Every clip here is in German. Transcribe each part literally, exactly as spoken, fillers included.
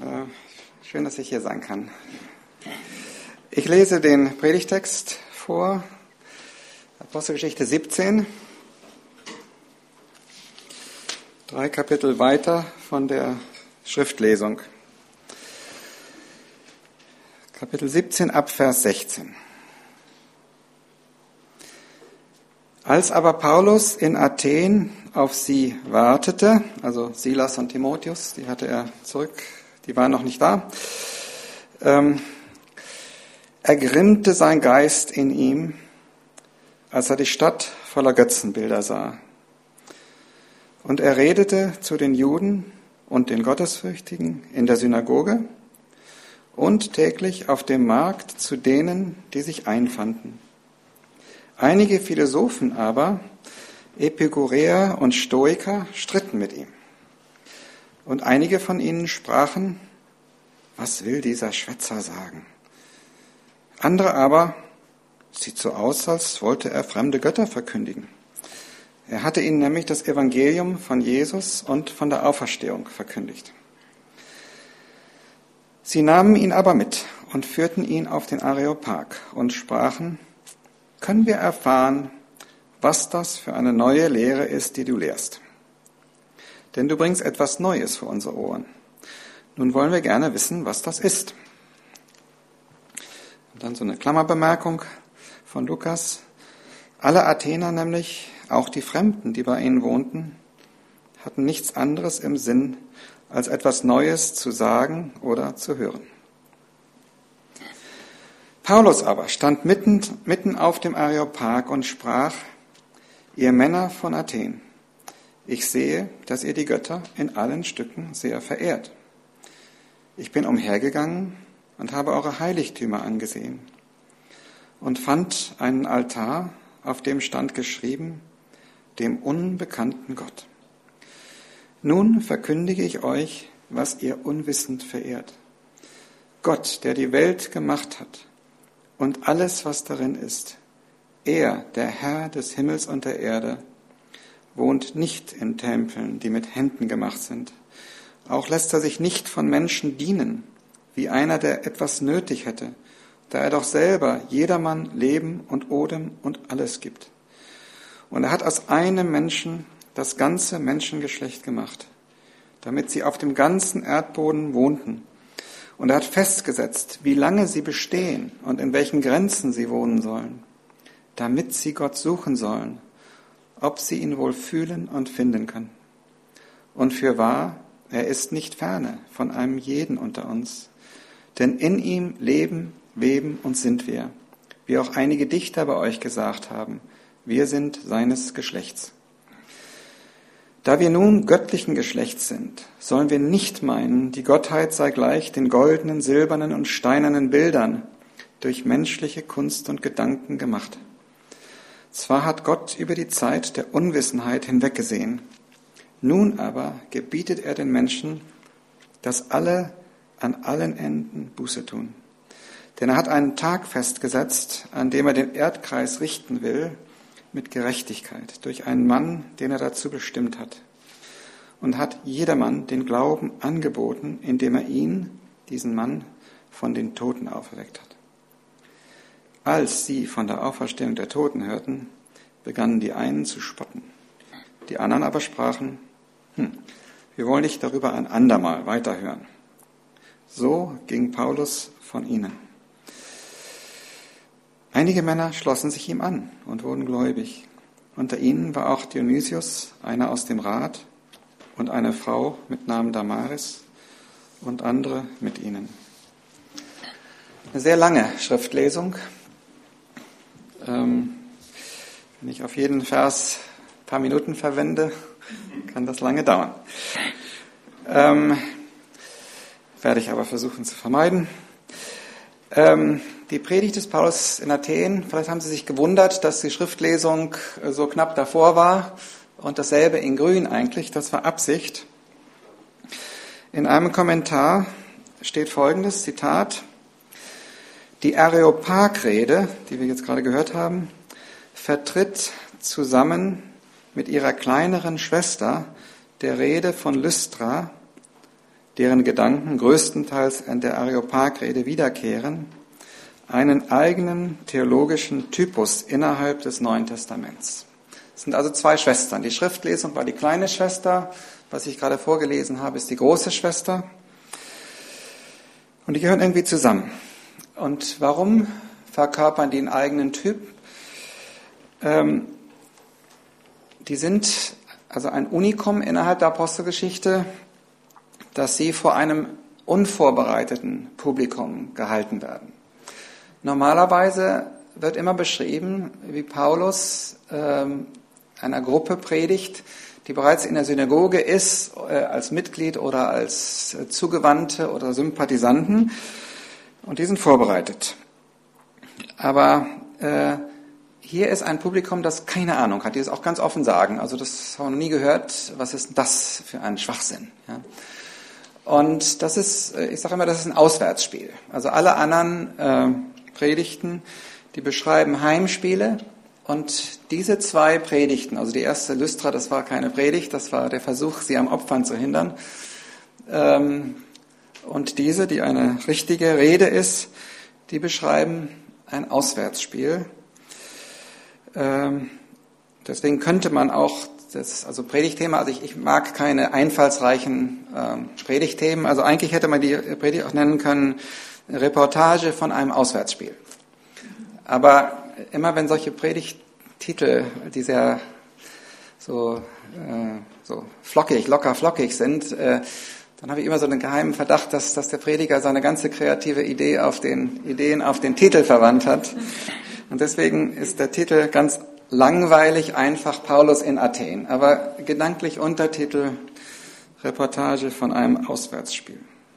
Schön, dass ich hier sein kann. Ich lese den Predigtext vor, Apostelgeschichte siebzehn, drei Kapitel weiter von der Schriftlesung. Kapitel siebzehn ab Vers sechzehn. Als aber Paulus in Athen auf sie wartete, also Silas und Timotheus, die hatte er zurück, die waren noch nicht da, ähm, ergrimmte sein Geist in ihm, als er die Stadt voller Götzenbilder sah. Und er redete zu den Juden und den Gottesfürchtigen in der Synagoge und täglich auf dem Markt zu denen, die sich einfanden. Einige Philosophen aber, Epikureer und Stoiker, stritten mit ihm. Und einige von ihnen sprachen, was will dieser Schwätzer sagen? Andere aber, sieht so aus, als wollte er fremde Götter verkündigen. Er hatte ihnen nämlich das Evangelium von Jesus und von der Auferstehung verkündigt. Sie nahmen ihn aber mit und führten ihn auf den Areopag und sprachen, können wir erfahren, was das für eine neue Lehre ist, die du lehrst. Denn du bringst etwas Neues vor unsere Ohren. Nun wollen wir gerne wissen, was das ist. Und dann so eine Klammerbemerkung von Lukas. Alle Athener nämlich, auch die Fremden, die bei ihnen wohnten, hatten nichts anderes im Sinn, als etwas Neues zu sagen oder zu hören. Paulus aber stand mitten, mitten auf dem Areopag und sprach, ihr Männer von Athen, ich sehe, dass ihr die Götter in allen Stücken sehr verehrt. Ich bin umhergegangen und habe eure Heiligtümer angesehen und fand einen Altar, auf dem stand geschrieben, dem unbekannten Gott. Nun verkündige ich euch, was ihr unwissend verehrt. Gott, der die Welt gemacht hat und alles, was darin ist, er, der Herr des Himmels und der Erde, wohnt nicht in Tempeln, die mit Händen gemacht sind. Auch lässt er sich nicht von Menschen dienen, wie einer, der etwas nötig hätte, da er doch selber jedermann Leben und Odem und alles gibt. Und er hat aus einem Menschen das ganze Menschengeschlecht gemacht, damit sie auf dem ganzen Erdboden wohnten. Und er hat festgesetzt, wie lange sie bestehen und in welchen Grenzen sie wohnen sollen, damit sie Gott suchen sollen, ob sie ihn wohl fühlen und finden können. Und fürwahr, er ist nicht ferne von einem jeden unter uns, denn in ihm leben, weben und sind wir, wie auch einige Dichter bei euch gesagt haben, wir sind seines Geschlechts. Da wir nun göttlichen Geschlechts sind, sollen wir nicht meinen, die Gottheit sei gleich den goldenen, silbernen und steinernen Bildern durch menschliche Kunst und Gedanken gemacht. Zwar hat Gott über die Zeit der Unwissenheit hinweggesehen, nun aber gebietet er den Menschen, dass alle an allen Enden Buße tun. Denn er hat einen Tag festgesetzt, an dem er den Erdkreis richten will, mit Gerechtigkeit, durch einen Mann, den er dazu bestimmt hat. Und hat jedermann den Glauben angeboten, indem er ihn, diesen Mann, von den Toten auferweckt hat. Als sie von der Auferstehung der Toten hörten, begannen die einen zu spotten. Die anderen aber sprachen, hm, wir wollen nicht darüber ein andermal weiterhören. So ging Paulus von ihnen. Einige Männer schlossen sich ihm an und wurden gläubig. Unter ihnen war auch Dionysius, einer aus dem Rat, und eine Frau mit Namen Damaris und andere mit ihnen. Eine sehr lange Schriftlesung. Ähm, wenn ich auf jeden Vers ein paar Minuten verwende, kann das lange dauern. Ähm, werde ich aber versuchen zu vermeiden. Ähm, Die Predigt des Paulus in Athen, vielleicht haben Sie sich gewundert, dass die Schriftlesung so knapp davor war und dasselbe in grün eigentlich, das war Absicht. In einem Kommentar steht folgendes, Zitat, die Areopag-Rede, die wir jetzt gerade gehört haben, vertritt zusammen mit ihrer kleineren Schwester der Rede von Lystra deren Gedanken größtenteils in der Areopagrede wiederkehren, einen eigenen theologischen Typus innerhalb des Neuen Testaments. Es sind also zwei Schwestern. Die Schriftlesung war die kleine Schwester, was ich gerade vorgelesen habe, ist die große Schwester. Und die gehören irgendwie zusammen. Und warum verkörpern die einen eigenen Typ? Ähm, die sind also ein Unikum innerhalb der Apostelgeschichte, dass sie vor einem unvorbereiteten Publikum gehalten werden. Normalerweise wird immer beschrieben, wie Paulus ähm, einer Gruppe predigt, die bereits in der Synagoge ist, äh, als Mitglied oder als äh, Zugewandte oder Sympathisanten, und die sind vorbereitet. Aber äh, hier ist ein Publikum, das keine Ahnung hat, die es auch ganz offen sagen. Also das haben wir noch nie gehört, was ist das für ein Schwachsinn. Ja? Und das ist, ich sage immer, das ist ein Auswärtsspiel. Also alle anderen äh, Predigten, die beschreiben Heimspiele, und diese zwei Predigten, also die erste Lystra, das war keine Predigt, das war der Versuch, sie am Opfern zu hindern, ähm, und diese, die eine richtige Rede ist, die beschreiben ein Auswärtsspiel. Ähm, deswegen könnte man auch das, also Predigtthema, also ich, ich mag keine einfallsreichen ähm, Predigtthemen, also eigentlich hätte man die Predigt auch nennen können, Reportage von einem Auswärtsspiel. Aber immer wenn solche Predigttitel, die sehr so, äh, so flockig, locker flockig sind, äh, dann habe ich immer so einen geheimen Verdacht, dass, dass der Prediger seine ganze kreative Idee auf den, Ideen auf den Titel verwandt hat. Und deswegen ist der Titel ganz langweilig, einfach Paulus in Athen. Aber gedanklich Untertitel Reportage von einem Auswärtsspiel.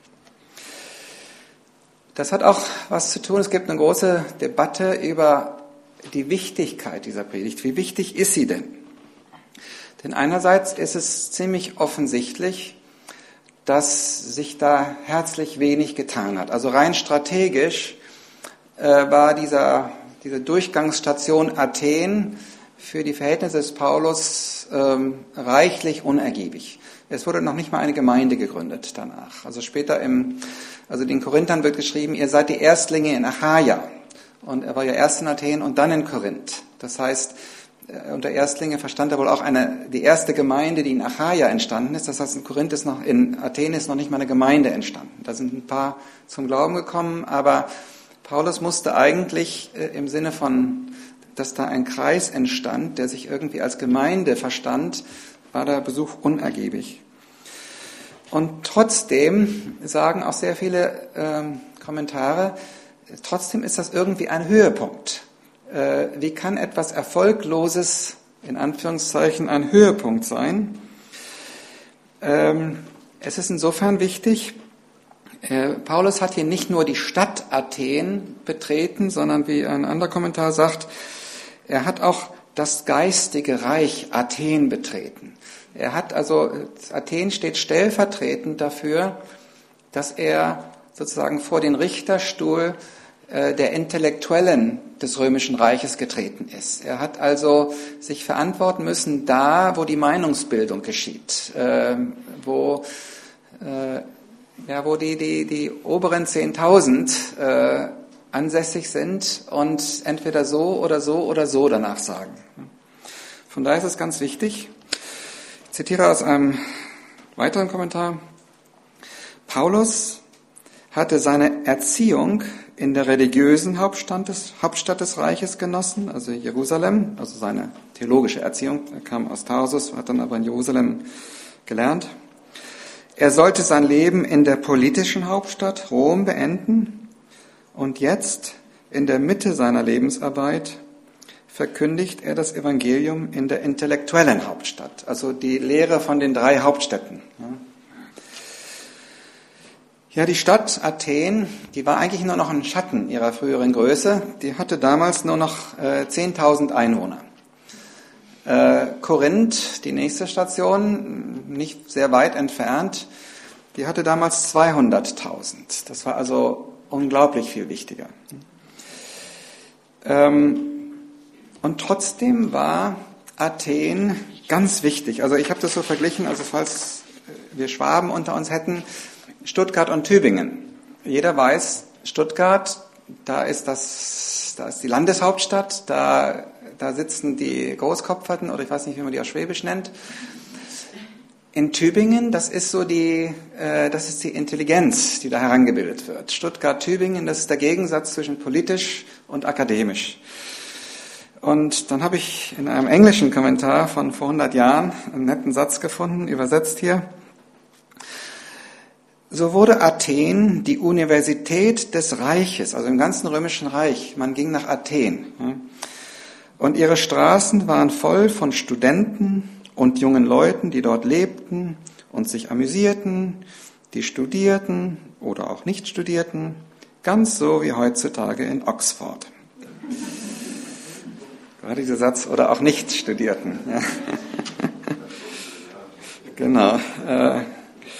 Das hat auch was zu tun. Es gibt eine große Debatte über die Wichtigkeit dieser Predigt. Wie wichtig ist sie denn? Denn einerseits ist es ziemlich offensichtlich, dass sich da herzlich wenig getan hat. Also rein strategisch äh, war dieser, diese Durchgangsstation Athen für die Verhältnisse des Paulus ähm, reichlich unergiebig. Es wurde noch nicht mal eine Gemeinde gegründet danach. Also später im, also den Korinthern wird geschrieben, ihr seid die Erstlinge in Achaia. Und er war ja erst in Athen und dann in Korinth. Das heißt, unter Erstlinge verstand er wohl auch eine, die erste Gemeinde, die in Achaia entstanden ist. Das heißt, in Korinth ist noch, in Athen ist noch nicht mal eine Gemeinde entstanden. Da sind ein paar zum Glauben gekommen, aber Paulus musste eigentlich äh, im Sinne von, dass da ein Kreis entstand, der sich irgendwie als Gemeinde verstand, war der Besuch unergiebig. Und trotzdem sagen auch sehr viele ähm, Kommentare, trotzdem ist das irgendwie ein Höhepunkt. Wie kann etwas Erfolgloses, in Anführungszeichen, ein Höhepunkt sein? Es ist insofern wichtig, Paulus hat hier nicht nur die Stadt Athen betreten, sondern wie ein anderer Kommentar sagt, er hat auch das geistige Reich Athen betreten. Er hat also, Athen steht stellvertretend dafür, dass er sozusagen vor den Richterstuhl der Intellektuellen des Römischen Reiches getreten ist. Er hat also sich verantworten müssen da, wo die Meinungsbildung geschieht, äh, wo, äh, ja, wo die, die, die oberen zehntausend äh, ansässig sind und entweder so oder so oder so danach sagen. Von daher ist es ganz wichtig. Ich zitiere aus einem weiteren Kommentar. Paulus hatte seine Erziehung in der religiösen Hauptstadt des, Hauptstadt des Reiches genossen, also Jerusalem, also seine theologische Erziehung. Er kam aus Tarsus, hat dann aber in Jerusalem gelernt. Er sollte sein Leben in der politischen Hauptstadt Rom beenden und jetzt, in der Mitte seiner Lebensarbeit, verkündigt er das Evangelium in der intellektuellen Hauptstadt, also die Lehre von den drei Hauptstädten. Ja, die Stadt Athen, die war eigentlich nur noch ein Schatten ihrer früheren Größe. Die hatte damals nur noch äh, zehntausend Einwohner. Äh, Korinth, die nächste Station, nicht sehr weit entfernt, die hatte damals zweihunderttausend. Das war also unglaublich viel wichtiger. Ähm, und trotzdem war Athen ganz wichtig. Also ich habe das so verglichen, also falls wir Schwaben unter uns hätten, Stuttgart und Tübingen. Jeder weiß, Stuttgart, da ist das, da ist die Landeshauptstadt, da, da sitzen die Großkopferten, oder ich weiß nicht, wie man die auf Schwäbisch nennt. In Tübingen, das ist so die, äh, das ist die Intelligenz, die da herangebildet wird. Stuttgart, Tübingen, das ist der Gegensatz zwischen politisch und akademisch. Und dann habe ich in einem englischen Kommentar von vor hundert Jahren einen netten Satz gefunden, übersetzt hier. So wurde Athen die Universität des Reiches, also im ganzen römischen Reich. Man ging nach Athen. Und ihre Straßen waren voll von Studenten und jungen Leuten, die dort lebten und sich amüsierten, die studierten oder auch nicht studierten, ganz so wie heutzutage in Oxford. War dieser Satz, oder auch nicht studierten. Ja. Genau. Äh, äh,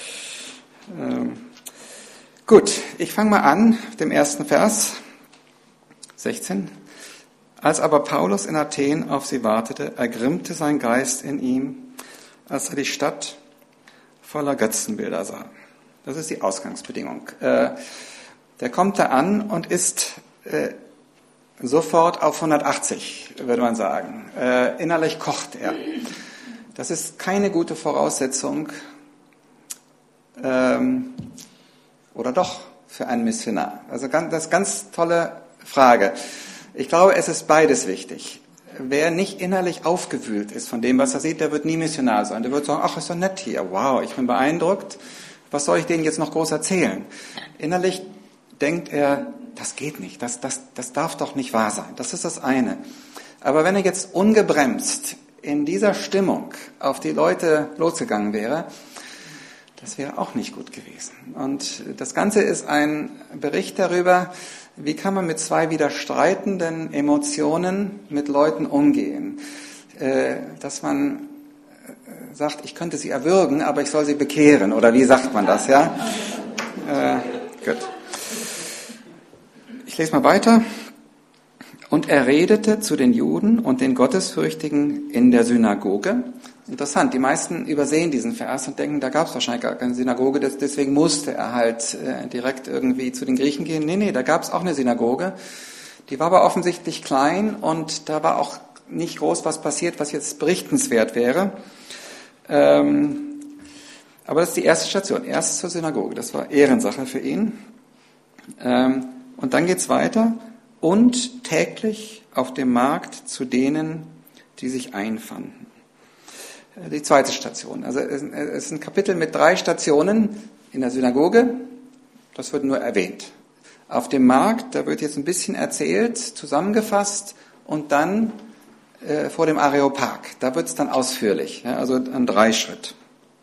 gut, ich fange mal an, dem ersten Vers, sechzehn. Als aber Paulus in Athen auf sie wartete, ergrimmte sein Geist in ihm, als er die Stadt voller Götzenbilder sah. Das ist die Ausgangsbedingung. Äh, der kommt da an und ist äh, sofort auf hundertachtzig, würde man sagen. Äh, innerlich kocht er. Das ist keine gute Voraussetzung, ähm, oder doch, für einen Missionar. Also ganz, das ist eine ganz tolle Frage. Ich glaube, es ist beides wichtig. Wer nicht innerlich aufgewühlt ist von dem, was er sieht, der wird nie Missionar sein. Der wird sagen, ach, ist doch nett hier, wow, ich bin beeindruckt. Was soll ich denen jetzt noch groß erzählen? Innerlich denkt er, das geht nicht, das, das, das darf doch nicht wahr sein. Das ist das eine. Aber wenn er jetzt ungebremst in dieser Stimmung auf die Leute losgegangen wäre, das wäre auch nicht gut gewesen. Und das Ganze ist ein Bericht darüber, wie kann man mit zwei widerstreitenden Emotionen mit Leuten umgehen. Dass man sagt, ich könnte sie erwürgen, aber ich soll sie bekehren. Oder wie sagt man das? Ja? Äh, gut. Ich lese mal weiter. Und er redete zu den Juden und den Gottesfürchtigen in der Synagoge. Interessant, die meisten übersehen diesen Vers und denken, da gab es wahrscheinlich gar keine Synagoge, deswegen musste er halt äh, direkt irgendwie zu den Griechen gehen. Nee, nee, da gab es auch eine Synagoge. Die war aber offensichtlich klein und da war auch nicht groß was passiert, was jetzt berichtenswert wäre. Ähm, aber das ist die erste Station, erst zur Synagoge. Das war Ehrensache für ihn. Ähm, und dann geht's weiter. Und täglich auf dem Markt zu denen, die sich einfanden. Die zweite Station. Also es ist ein Kapitel mit drei Stationen in der Synagoge. Das wird nur erwähnt. Auf dem Markt, da wird jetzt ein bisschen erzählt, zusammengefasst und dann äh, vor dem Areopag. Da wird es dann ausführlich. Ja, also ein Dreischritt.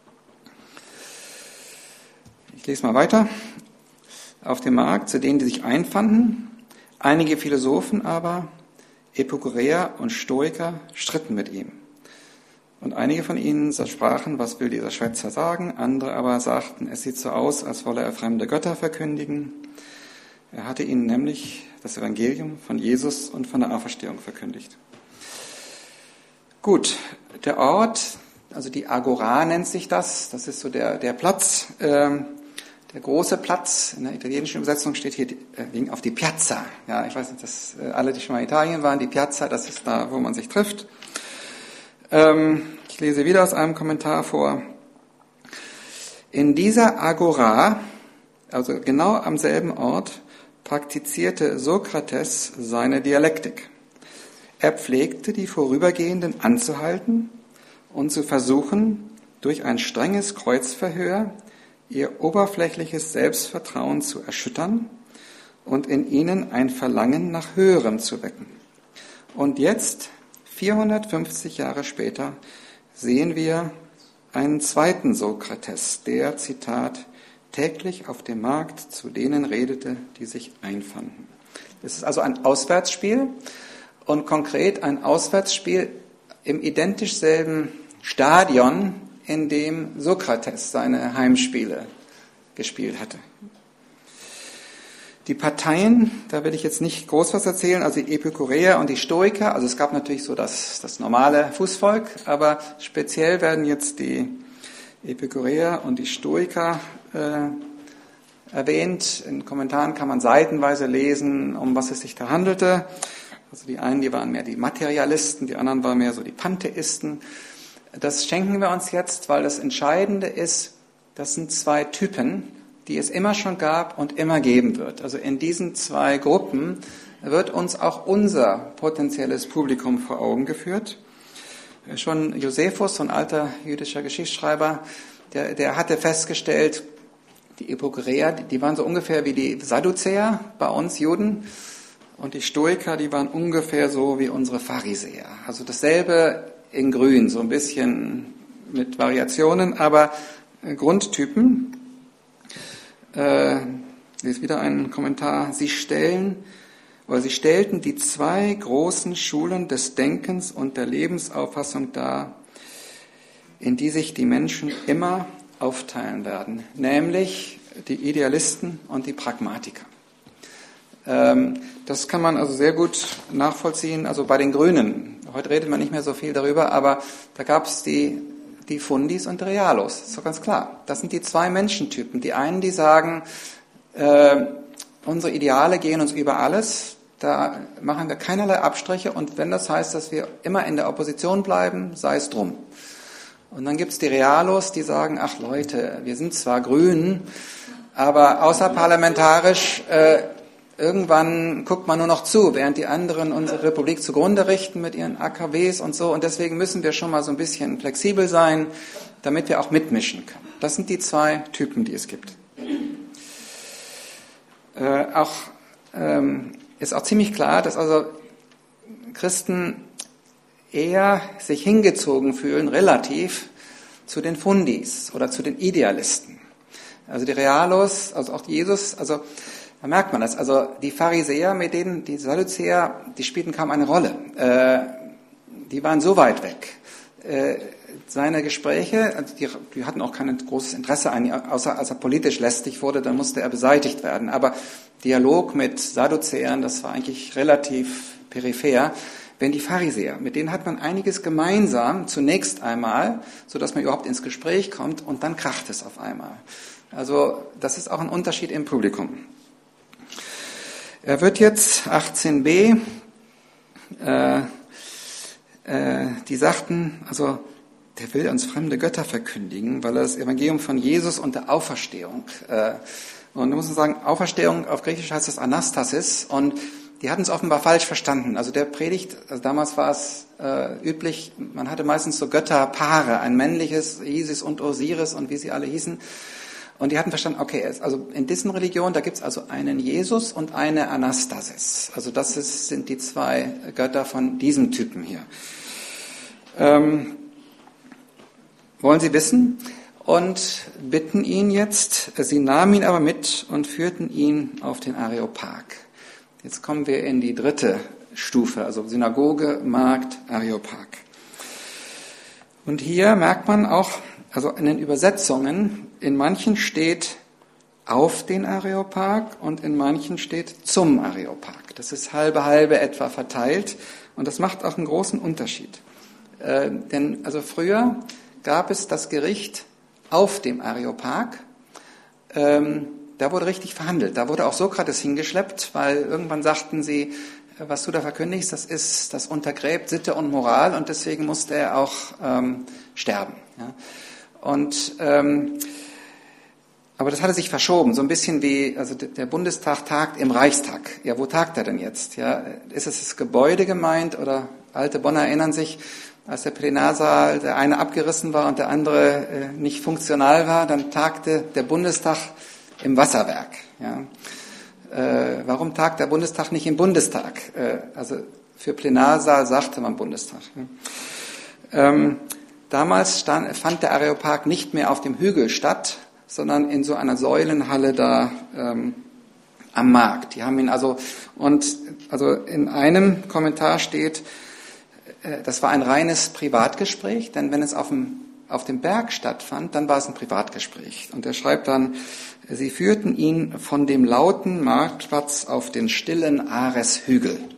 Ich lese mal weiter. Auf dem Markt zu denen, die sich einfanden. Einige Philosophen aber, Epikureer und Stoiker, stritten mit ihm. Und einige von ihnen sprachen, was will dieser Schwätzer sagen? Andere aber sagten, es sieht so aus, als wolle er fremde Götter verkündigen. Er hatte ihnen nämlich das Evangelium von Jesus und von der Auferstehung verkündigt. Gut, der Ort, also die Agora nennt sich das, das ist so der, der Platz, ähm, der große Platz, in der italienischen Übersetzung steht hier äh, auf die Piazza. Ja, ich weiß nicht, dass äh, alle, die schon mal in Italien waren, die Piazza, das ist da, wo man sich trifft. Ähm, ich lese wieder aus einem Kommentar vor. In dieser Agora, also genau am selben Ort, praktizierte Sokrates seine Dialektik. Er pflegte, die Vorübergehenden anzuhalten und zu versuchen, durch ein strenges Kreuzverhör ihr oberflächliches Selbstvertrauen zu erschüttern und in ihnen ein Verlangen nach Höherem zu wecken. Und jetzt, vierhundertfünfzig Jahre später, sehen wir einen zweiten Sokrates, der, Zitat, täglich auf dem Markt zu denen redete, die sich einfanden. Das ist also ein Auswärtsspiel und konkret ein Auswärtsspiel im identisch selben Stadion, in dem Sokrates seine Heimspiele gespielt hatte. Die Parteien, da will ich jetzt nicht groß was erzählen, also die Epikureer und die Stoiker, also es gab natürlich so das, das normale Fußvolk, aber speziell werden jetzt die Epikureer und die Stoiker äh, erwähnt. In Kommentaren kann man seitenweise lesen, um was es sich da handelte. Also die einen, die waren mehr die Materialisten, die anderen waren mehr so die Pantheisten. Das schenken wir uns jetzt, weil das Entscheidende ist, das sind zwei Typen, die es immer schon gab und immer geben wird. Also in diesen zwei Gruppen wird uns auch unser potenzielles Publikum vor Augen geführt. Schon Josephus, so ein alter jüdischer Geschichtsschreiber, der, der hatte festgestellt, die Epikureer, die waren so ungefähr wie die Sadduzäer bei uns Juden, und die Stoiker, die waren ungefähr so wie unsere Pharisäer. Also dasselbe in Grün, so ein bisschen mit Variationen, aber Grundtypen. Äh, hier ist wieder ein Kommentar. Sie stellen oder sie stellten die zwei großen Schulen des Denkens und der Lebensauffassung dar, in die sich die Menschen immer aufteilen werden, nämlich die Idealisten und die Pragmatiker. Ähm, das kann man also sehr gut nachvollziehen. Also bei den Grünen, heute redet man nicht mehr so viel darüber, aber da gab es die die Fundis und die Realos, das ist doch ganz klar. Das sind die zwei Menschentypen. Die einen, die sagen, äh, unsere Ideale gehen uns über alles, da machen wir keinerlei Abstriche, und wenn das heißt, dass wir immer in der Opposition bleiben, sei es drum. Und dann gibt es die Realos, die sagen, ach Leute, wir sind zwar grün, aber außerparlamentarisch, äh, irgendwann guckt man nur noch zu, während die anderen unsere Republik zugrunde richten mit ihren A K Ws und so. Und deswegen müssen wir schon mal so ein bisschen flexibel sein, damit wir auch mitmischen können. Das sind die zwei Typen, die es gibt. Äh, auch ähm, ist auch ziemlich klar, dass also Christen eher sich hingezogen fühlen, relativ zu den Fundis oder zu den Idealisten. Also die Realos, also auch Jesus, also da merkt man das. Also die Pharisäer, mit denen die Sadduzäer, die spielten kaum eine Rolle. Äh, die waren so weit weg. Äh, seine Gespräche, also die, die hatten auch kein großes Interesse an ihm, außer als er politisch lästig wurde, dann musste er beseitigt werden. Aber Dialog mit Sadduzäern, das war eigentlich relativ peripher. Wenn die Pharisäer, mit denen hat man einiges gemeinsam, zunächst einmal, sodass man überhaupt ins Gespräch kommt, und dann kracht es auf einmal. Also das ist auch ein Unterschied im Publikum. Er wird jetzt, achtzehn b, äh, äh, die sagten, also der will uns fremde Götter verkündigen, weil er das Evangelium von Jesus und der Auferstehung, äh, und da muss man sagen, Auferstehung auf Griechisch heißt das Anastasis, und die hatten es offenbar falsch verstanden. Also der Predigt, also damals war es äh, üblich, man hatte meistens so Götterpaare, ein männliches, Isis und Osiris und wie sie alle hießen. Und die hatten verstanden, okay, also in diesen Religionen, da gibt es also einen Jesus und eine Anastasis. Also das ist, sind die zwei Götter von diesem Typen hier. Ähm, wollen Sie wissen? Und bitten ihn jetzt, sie nahmen ihn aber mit und führten ihn auf den Areopag. Jetzt kommen wir in die dritte Stufe, also Synagoge, Markt, Areopag. Und hier merkt man auch, also in den Übersetzungen, in manchen steht auf den Areopag und in manchen steht zum Areopag. Das ist halbe halbe etwa verteilt, und das macht auch einen großen Unterschied. Äh, denn also früher gab es das Gericht auf dem Areopag. Ähm, da wurde richtig verhandelt. Da wurde auch Sokrates hingeschleppt, weil irgendwann sagten sie, was du da verkündigst, das ist, das untergräbt Sitte und Moral, und deswegen musste er auch ähm, sterben. Ja. Und ähm, aber das hatte sich verschoben, so ein bisschen wie, also der Bundestag tagt im Reichstag. Ja, wo tagt er denn jetzt? Ja, ist es das Gebäude gemeint, oder alte Bonner erinnern sich, als der Plenarsaal, der eine abgerissen war und der andere äh, nicht funktional war, dann tagte der Bundestag im Wasserwerk. Ja. Äh, warum tagt der Bundestag nicht im Bundestag? Äh, also für Plenarsaal sagte man Bundestag. Ja. Ähm, damals stand, fand der Areopag nicht mehr auf dem Hügel statt, sondern in so einer Säulenhalle da ähm, am Markt. Die haben ihn also, und also in einem Kommentar steht, äh, das war ein reines Privatgespräch, denn wenn es auf dem auf dem Berg stattfand, dann war es ein Privatgespräch. Und er schreibt dann, sie führten ihn von dem lauten Marktplatz auf den stillen Areshügel.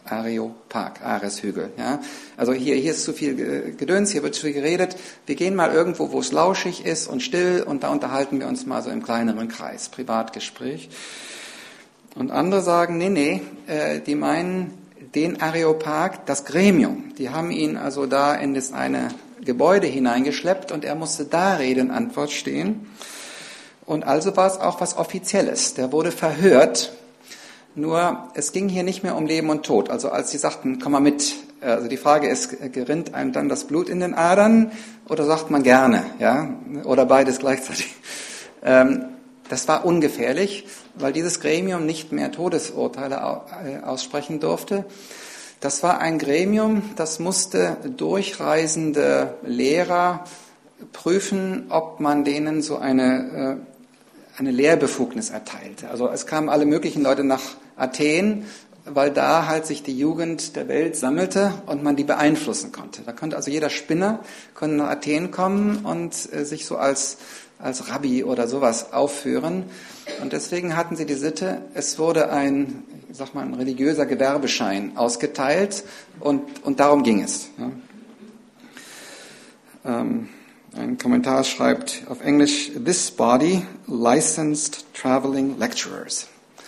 Areopag, Areshügel. Ja? Also hier, hier ist zu viel Gedöns, hier wird zu viel geredet. Wir gehen mal irgendwo, wo es lauschig ist und still, und da unterhalten wir uns mal so im kleineren Kreis, Privatgespräch. Und andere sagen, nee, nee, äh, die meinen den Areopag, das Gremium. Die haben ihn also da in das eine Gebäude hineingeschleppt und er musste da Rede und Antwort stehen. Und also war es auch was Offizielles. Der wurde verhört. Nur, es ging hier nicht mehr um Leben und Tod. Also als sie sagten, komm mal mit, also die Frage ist, gerinnt einem dann das Blut in den Adern oder sagt man gerne, ja, oder beides gleichzeitig. Ähm, das war ungefährlich, weil dieses Gremium nicht mehr Todesurteile aussprechen durfte. Das war ein Gremium, das musste durchreisende Lehrer prüfen, ob man denen so eine eine Lehrbefugnis erteilte. Also es kamen alle möglichen Leute nach Athen, weil da halt sich die Jugend der Welt sammelte und man die beeinflussen konnte. Da konnte also jeder Spinner konnte nach Athen kommen und äh, sich so als als Rabbi oder sowas aufführen. Und deswegen hatten sie die Sitte, es wurde ein, ich sag mal, ein religiöser Gewerbeschein ausgeteilt und und darum ging es. Ja. Ähm, Ein Kommentar schreibt auf Englisch, this body licensed traveling lecturers.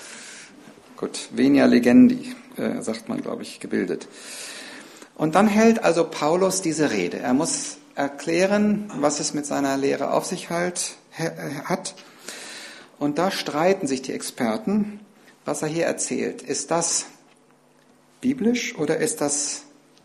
Gut, venia legendi, äh, sagt man, glaube ich, gebildet. Und dann hält also Paulus diese Rede. Er muss erklären, was es mit seiner Lehre auf sich halt, hat. Und da streiten sich die Experten, was er hier erzählt. Ist das biblisch oder ist das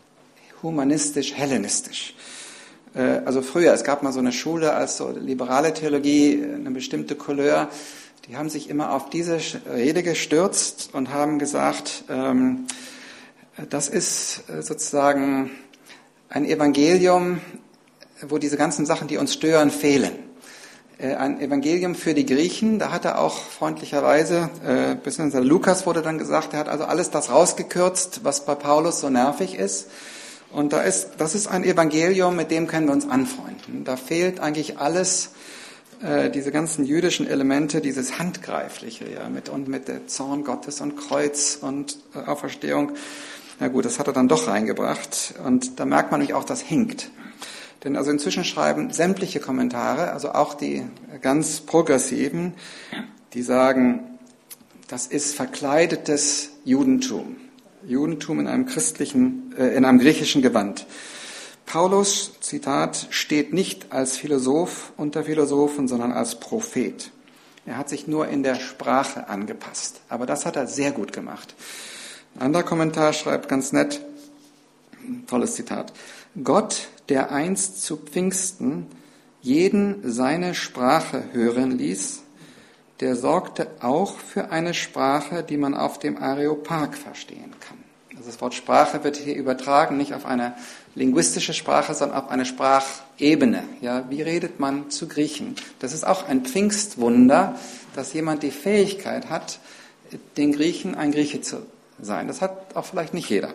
humanistisch-hellenistisch? Also früher, es gab mal so eine Schule als so liberale Theologie, eine bestimmte Couleur, die haben sich immer auf diese Rede gestürzt und haben gesagt, ähm, das ist sozusagen ein Evangelium, wo diese ganzen Sachen, die uns stören, fehlen. Ein Evangelium für die Griechen, da hat er auch freundlicherweise, äh, beziehungsweise Lukas wurde dann gesagt, er hat also alles das rausgekürzt, was bei Paulus so nervig ist. Und da ist, das ist ein Evangelium, mit dem können wir uns anfreunden. Da fehlt eigentlich alles, äh, diese ganzen jüdischen Elemente, dieses Handgreifliche, ja, mit, und mit der Zorn Gottes und Kreuz und äh, Auferstehung. Na gut, das hat er dann doch reingebracht. Und da merkt man nämlich auch, das hinkt. Denn also inzwischen schreiben sämtliche Kommentare, also auch die ganz progressiven, die sagen, das ist verkleidetes Judentum. Judentum in einem christlichen, äh, in einem griechischen Gewand. Paulus, Zitat, steht nicht als Philosoph unter Philosophen, sondern als Prophet. Er hat sich nur in der Sprache angepasst. Aber das hat er sehr gut gemacht. Ein anderer Kommentar schreibt ganz nett, tolles Zitat, Gott, der einst zu Pfingsten jeden seine Sprache hören ließ, der sorgte auch für eine Sprache, die man auf dem Areopag verstehen kann. Also das Wort Sprache wird hier übertragen, nicht auf eine linguistische Sprache, sondern auf eine Sprachebene. Ja, wie redet man zu Griechen? Das ist auch ein Pfingstwunder, dass jemand die Fähigkeit hat, den Griechen ein Grieche zu sein. Das hat auch vielleicht nicht jeder.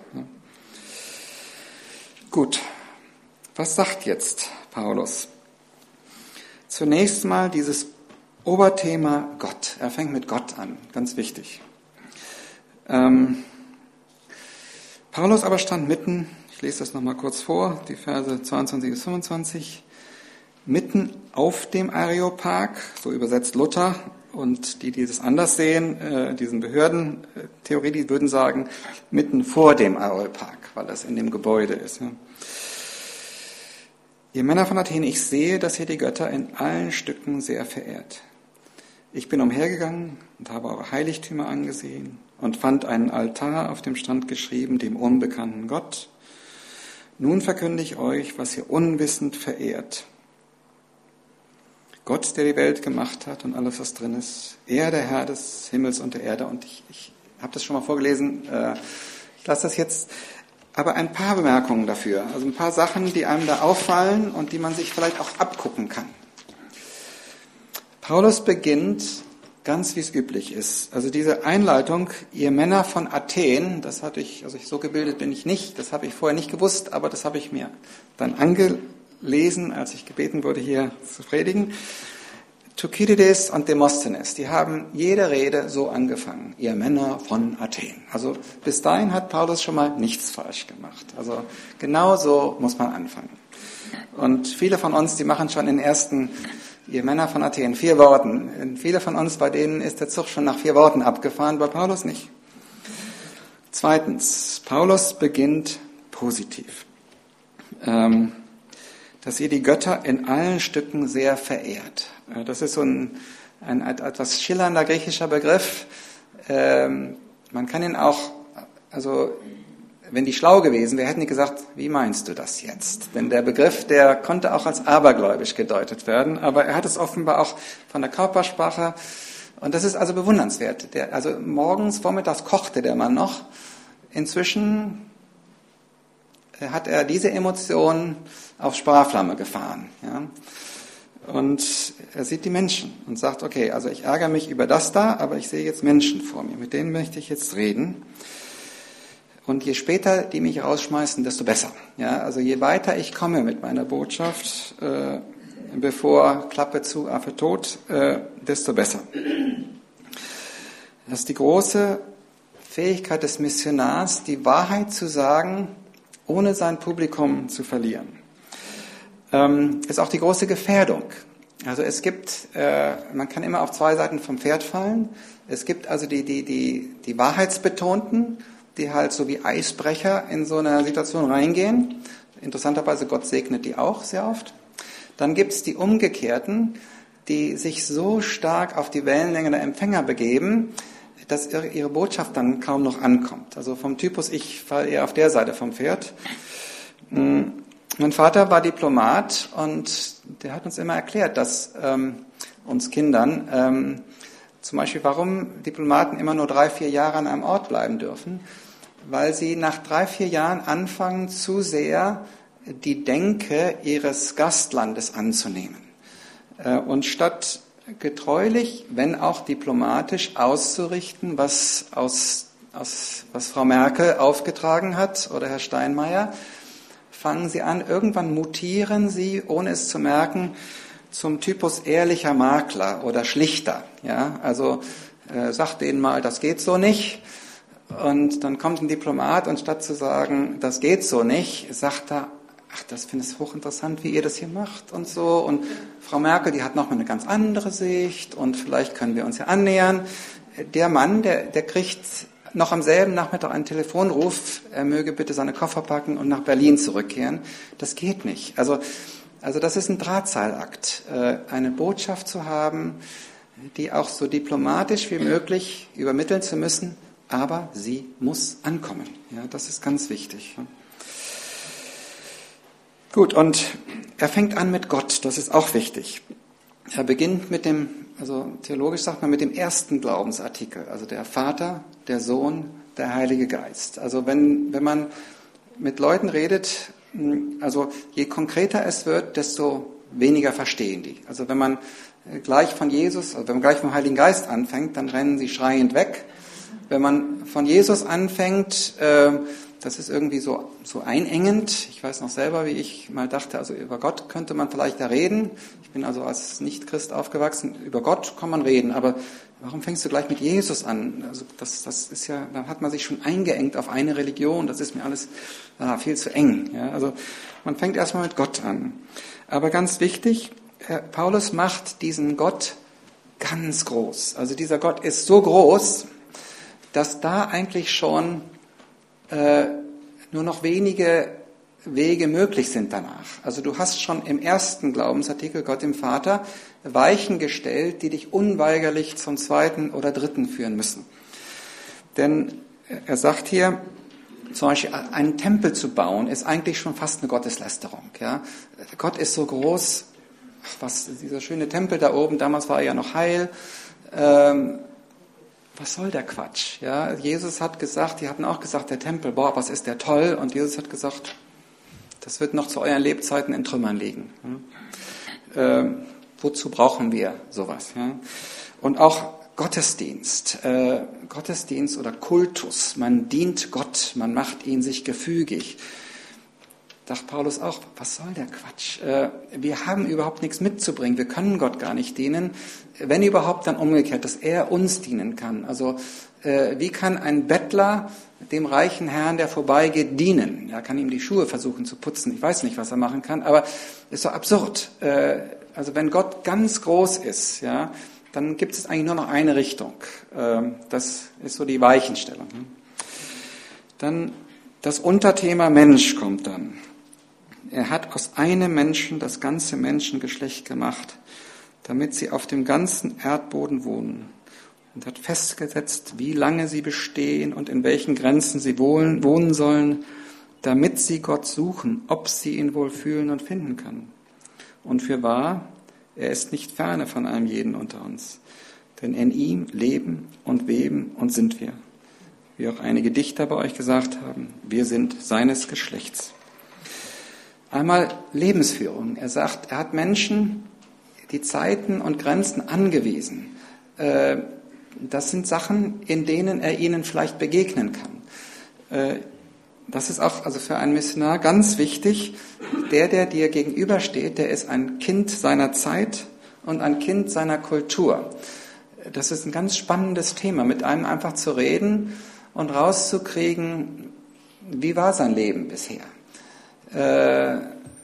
Gut, was sagt jetzt Paulus? Zunächst mal dieses Oberthema Gott. Er fängt mit Gott an, ganz wichtig. Ähm, Paulus aber stand mitten, ich lese das nochmal kurz vor, die Verse zweiundzwanzig bis fünfundzwanzig, mitten auf dem Areopag, so übersetzt Luther, und die, die das anders sehen, äh, diesen Behördentheorie, die würden sagen, mitten vor dem Areopag, weil das in dem Gebäude ist. Ja. Ihr Männer von Athen, ich sehe, dass ihr die Götter in allen Stücken sehr verehrt. Ich bin umhergegangen und habe eure Heiligtümer angesehen und fand einen Altar auf dem Stand geschrieben, dem unbekannten Gott. Nun verkünde ich euch, was ihr unwissend verehrt. Gott, der die Welt gemacht hat und alles, was drin ist. Er, der Herr des Himmels und der Erde. Und ich, ich habe das schon mal vorgelesen. Ich lasse das jetzt. Aber ein paar Bemerkungen dafür. Also ein paar Sachen, die einem da auffallen und die man sich vielleicht auch abgucken kann. Paulus beginnt ganz wie es üblich ist. Also diese Einleitung, ihr Männer von Athen, das hatte ich, also ich so gebildet bin ich nicht, das habe ich vorher nicht gewusst, aber das habe ich mir dann angelesen, als ich gebeten wurde, hier zu predigen. Thukydides und Demosthenes, die haben jede Rede so angefangen, ihr Männer von Athen. Also bis dahin hat Paulus schon mal nichts falsch gemacht. Also genau so muss man anfangen. Und viele von uns, die machen schon in den ersten, ihr Männer von Athen, vier Worten. Und viele von uns, bei denen ist der Zug schon nach vier Worten abgefahren, bei Paulus nicht. Zweitens, Paulus beginnt positiv. Ähm, dass ihr die Götter in allen Stücken sehr verehrt. Das ist so ein, ein etwas schillernder griechischer Begriff. Ähm, man kann ihn auch, also wenn die schlau gewesen wären, hätten die gesagt, wie meinst du das jetzt? Denn der Begriff, der konnte auch als abergläubisch gedeutet werden, aber er hat es offenbar auch von der Körpersprache, und das ist also bewundernswert. Der, also morgens, vormittags kochte der Mann noch. Inzwischen hat er diese Emotion auf Sparflamme gefahren. Ja? Und er sieht die Menschen und sagt, okay, also ich ärgere mich über das da, aber ich sehe jetzt Menschen vor mir, mit denen möchte ich jetzt reden. Und je später die mich rausschmeißen, desto besser. Ja? Also je weiter ich komme mit meiner Botschaft, äh, bevor Klappe zu, Affe tot, äh, desto besser. Das ist die große Fähigkeit des Missionars, die Wahrheit zu sagen, ohne sein Publikum zu verlieren. Ähm, ist auch die große Gefährdung. Also es gibt, äh, man kann immer auf zwei Seiten vom Pferd fallen. Es gibt also die, die, die, die Wahrheitsbetonten, die halt so wie Eisbrecher in so eine Situation reingehen. Interessanterweise, Gott segnet die auch sehr oft. Dann gibt es die Umgekehrten, die sich so stark auf die Wellenlänge der Empfänger begeben, dass ihre Botschaft dann kaum noch ankommt. Also vom Typus, ich falle eher auf der Seite vom Pferd. Mein Vater war Diplomat und der hat uns immer erklärt, dass ähm, uns Kindern ähm, zum Beispiel, warum Diplomaten immer nur drei, vier Jahre an einem Ort bleiben dürfen, weil sie nach drei, vier Jahren anfangen, zu sehr die Denke ihres Gastlandes anzunehmen. Äh, und statt getreulich, wenn auch diplomatisch auszurichten, was, aus, aus, was Frau Merkel aufgetragen hat oder Herr Steinmeier, fangen sie an, irgendwann mutieren sie, ohne es zu merken, zum Typus ehrlicher Makler oder Schlichter. Ja, also äh, sagt denen mal, das geht so nicht. Und dann kommt ein Diplomat und statt zu sagen, das geht so nicht, sagt er, ach, das finde ich hochinteressant, wie ihr das hier macht und so. Und Frau Merkel, die hat noch mal eine ganz andere Sicht und vielleicht können wir uns ja annähern. Der Mann, der, der kriegt noch am selben Nachmittag einen Telefonruf, er möge bitte seine Koffer packen und nach Berlin zurückkehren. Das geht nicht. Also, also das ist ein Drahtseilakt, eine Botschaft zu haben, die auch so diplomatisch wie möglich übermitteln zu müssen, aber sie muss ankommen. Ja, das ist ganz wichtig. Gut, und er fängt an mit Gott, das ist auch wichtig. Er beginnt mit dem, also theologisch sagt man, mit dem ersten Glaubensartikel, also der Vater, der Sohn, der Heilige Geist. Also wenn, wenn man mit Leuten redet, also je konkreter es wird, desto weniger verstehen die. Also wenn man gleich von Jesus, also wenn man gleich vom Heiligen Geist anfängt, dann rennen sie schreiend weg. Wenn man von Jesus anfängt, äh, das ist irgendwie so, so einengend. Ich weiß noch selber, wie ich mal dachte, also über Gott könnte man vielleicht da reden. Ich bin also als Nicht-Christ aufgewachsen. Über Gott kann man reden, aber warum fängst du gleich mit Jesus an? Also das, das ist ja, da hat man sich schon eingeengt auf eine Religion. Das ist mir alles ah, viel zu eng. Ja, also man fängt erstmal mit Gott an. Aber ganz wichtig, Paulus macht diesen Gott ganz groß. Also dieser Gott ist so groß, dass da eigentlich schon äh, nur noch wenige Wege möglich sind danach. Also du hast schon im ersten Glaubensartikel, Gott dem Vater, Weichen gestellt, die dich unweigerlich zum zweiten oder dritten führen müssen. Denn er sagt hier, zum Beispiel einen Tempel zu bauen, ist eigentlich schon fast eine Gotteslästerung. Ja? Gott ist so groß, ach, was dieser schöne Tempel da oben, damals war er ja noch heil, ähm, was soll der Quatsch? Ja, Jesus hat gesagt, die hatten auch gesagt, der Tempel, boah, was ist der toll? Und Jesus hat gesagt, das wird noch zu euren Lebzeiten in Trümmern liegen. Ja? Ähm, wozu brauchen wir sowas? Ja? Und auch Gottesdienst, äh, Gottesdienst oder Kultus, man dient Gott, man macht ihn sich gefügig. sagt Paulus auch, was soll der Quatsch? Wir haben überhaupt nichts mitzubringen, wir können Gott gar nicht dienen. Wenn überhaupt, dann umgekehrt, dass er uns dienen kann. Also wie kann ein Bettler dem reichen Herrn, der vorbeigeht, dienen? Er kann ihm die Schuhe versuchen zu putzen. Ich weiß nicht, was er machen kann, aber ist so absurd. Also wenn Gott ganz groß ist, ja, dann gibt es eigentlich nur noch eine Richtung. Das ist so die Weichenstellung. Dann das Unterthema Mensch kommt dann. Er hat aus einem Menschen das ganze Menschengeschlecht gemacht, damit sie auf dem ganzen Erdboden wohnen, und hat festgesetzt, wie lange sie bestehen und in welchen Grenzen sie wohnen, wohnen sollen, damit sie Gott suchen, ob sie ihn wohl fühlen und finden können. Und fürwahr, er ist nicht ferne von einem jeden unter uns, denn in ihm leben und weben und sind wir. Wie auch einige Dichter bei euch gesagt haben, wir sind seines Geschlechts. Einmal Lebensführung. Er sagt, er hat Menschen die Zeiten und Grenzen angewiesen. Das sind Sachen, in denen er ihnen vielleicht begegnen kann. Das ist auch also für einen Missionar ganz wichtig. Der, der dir gegenübersteht, der ist ein Kind seiner Zeit und ein Kind seiner Kultur. Das ist ein ganz spannendes Thema, mit einem einfach zu reden und rauszukriegen, wie war sein Leben bisher? Äh,